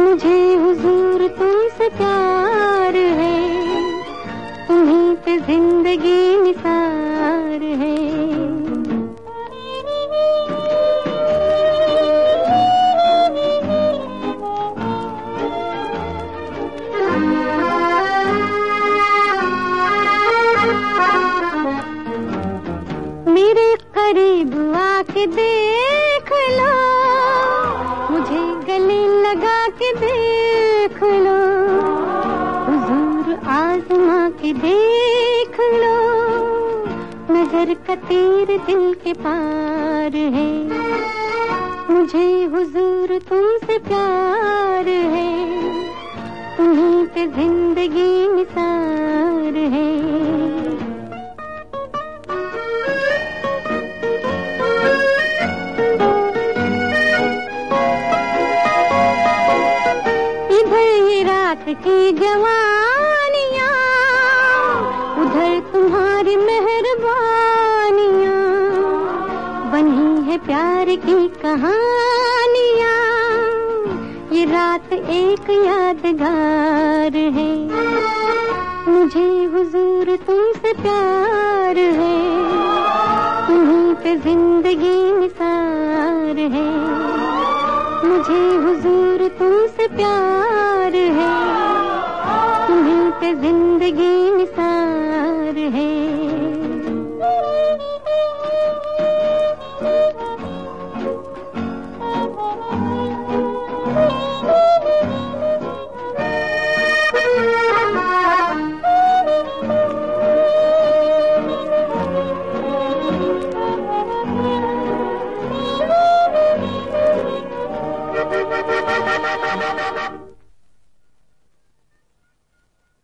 मुझे हुजूर तुमसे प्यार है, तुम्हीं पे जिंदगी निसार है। मेरे करीब आके देख लो, मुझे गले लगा के देख लो, हुजूर आज़मा के देख लो, नजर का तीर दिल के पार है। मुझे हुजूर तुमसे प्यार है, तुम्हीं पे जिंदगी निसार है। रात की जवानियाँ, उधर तुम्हारी मेहरबानियाँ, बनी है प्यार की कहानियाँ, ये रात एक यादगार है। मुझे हुजूर तुमसे प्यार है, तुम्हीं पे जिंदगी निसार है। मुझे हुजूर तुमसे प्यार है, तुम्हीं पे जिंदगी निसार है।